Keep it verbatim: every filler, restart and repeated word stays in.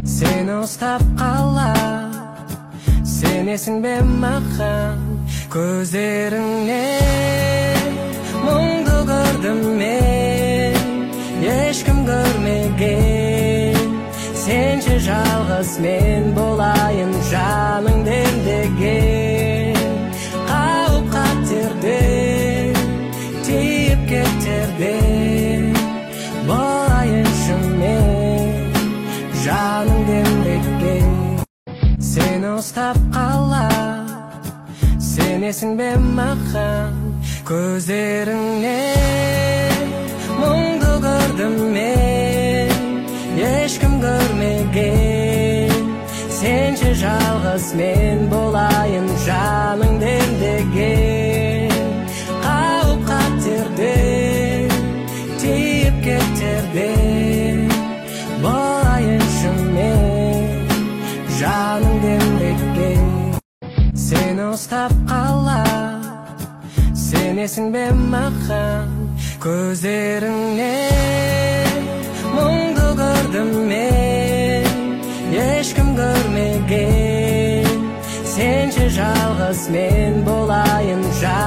Seni ұстап қалар, сенесің бе маған? Көздеріңнен мұңды көрдім мен, ешкім көрмеген. Сенше жалғыз мен болайын, жаның демдеген. Қауіп қатерден, тиіп кетерден болайыншы мен, жаның демдеген. Сені ұстап қалар, сенесің бе маған? Көздеріңнен мұңды көрдім мен, ешкім көрмеген. Сенше жалғыз мен болайын, жаның демдеген. Қауіп қатерден, тиіп кетерден болайыншы мен, жаның демдеген. Сені ұстап қалар, сенесің бе маған? Көздеріңнен мұңды көрдім мен, ешкім көрмеген. Сенше жалғыз мен болайын,